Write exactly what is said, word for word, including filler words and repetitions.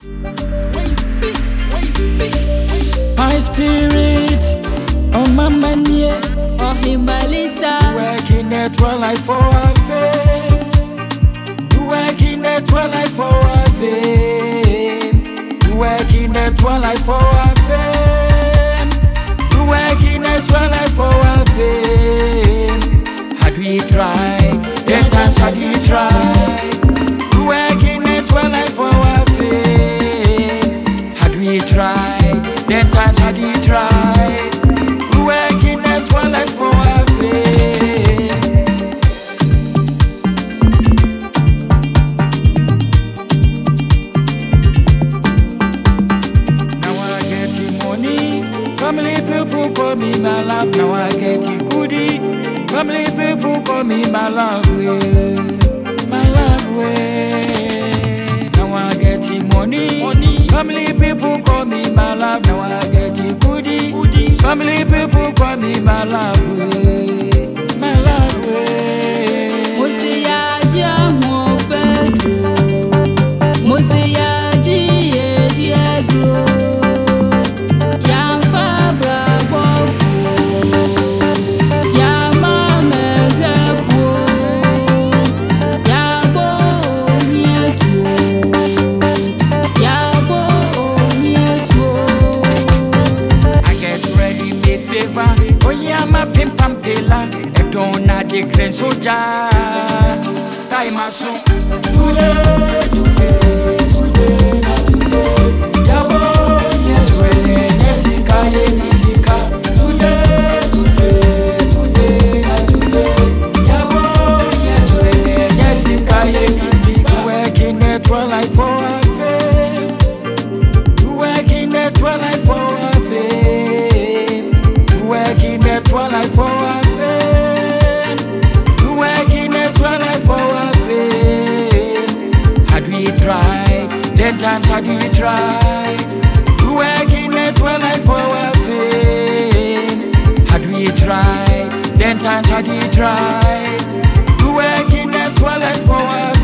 My spirit on my mania, oh himbalisa, working at twilight for our fame, working at twilight for our fame, working at twilight for our fame, working at twilight for our fame. Had we tried, ten times had we tried, working at twilight for our fame. Had we tried, ten times had we tried, working at twilight for our fame. Now I get the money, family people call me my love. Now I get the goodie, family people call me my love, way, my love way. Now I get the money, money. Family people call me my love. Now I get the goodie, goodie. Family people call me my love, way, my love way. Musia jamu fedro, Musia jiye diedro, Yam fabra bofu, Yama merepo, Yabo nietu, Yabo nietu. I get ready, made favor. Oh yeah, my pimp pam tailor. I don't know the grand soldier. Time I so today, today, today, not today. Yabo, yeah, today, Nesika, yeah, Nesika. Today, today, today, not today. Yabo, yeah, today, Nesika, yeah, Nesika. Working at twilight for our fame. Working at twilight for our fame. Working at twilight for our fame. Working at twilight for our fame. Had we tried, ten times had we tried. Working at twilight for our fame. Had we tried, ten times had we tried. Working at twilight for our